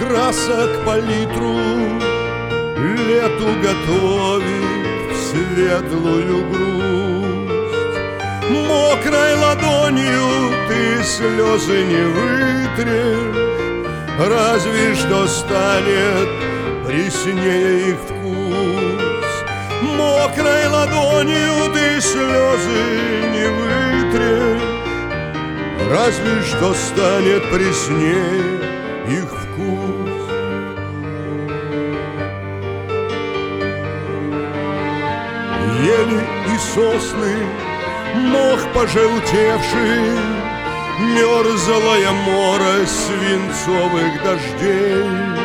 красок палитру, лету готовит светлую грусть. Мокрой ладонью ты слезы не вытрешь, разве что станет преснее их вкус. Мокрой ладонью ты слезы не вытрешь, разве что станет преснее их вкус. Ели и сосны, мох пожелтевший, мерзлая морось свинцовых дождей.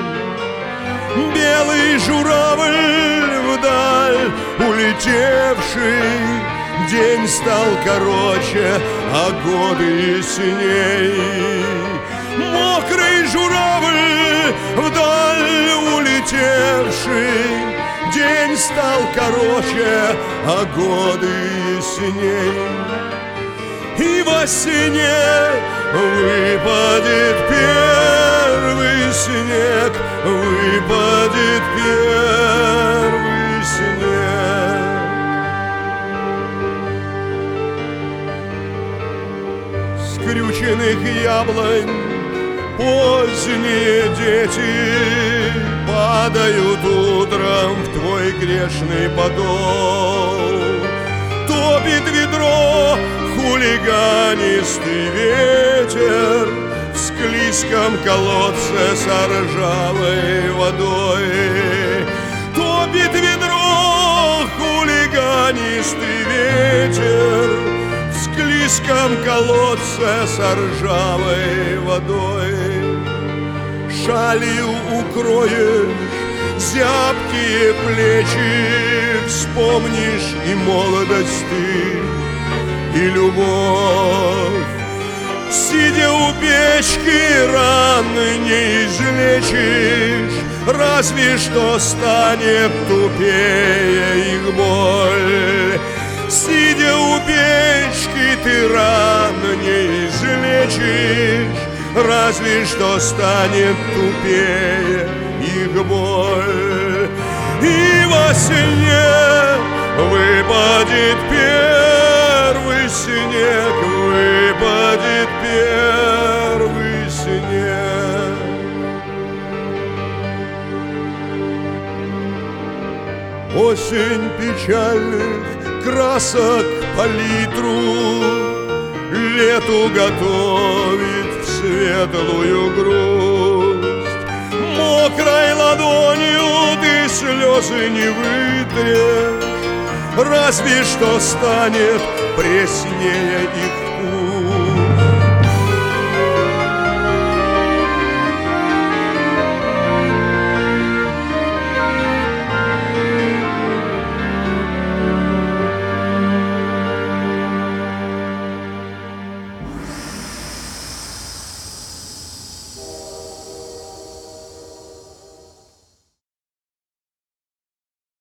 Белый журавль вдаль улетевший, день стал короче, а годы ясней. Мокрый журавль вдаль улетевший, день стал короче, а годы ясней. И во сне выпадет первый снег, выпадет первый снег. Скрюченных яблонь поздние дети падают утром в твой грешный подол. Топит ведро хулиганистый ветер в склизком колодце с ржавой водой. Топит ведро хулиганистый ветер в склизком колодце с ржавой водой. Шалью укроешь зябкие плечи, вспомнишь и молодость ты, и любовь. Сидя у печки, раны не излечишь, разве что станет тупее их боль. Сидя у печки, ты ран не излечишь, разве что станет тупее их боль. И во сне выпадет первый снег, выпадет первый снег. Осень печальных красок палитру, лету готовит в светлую грусть. Мокрой ладонью ты слезы не вытрешь, разве что станет преснее их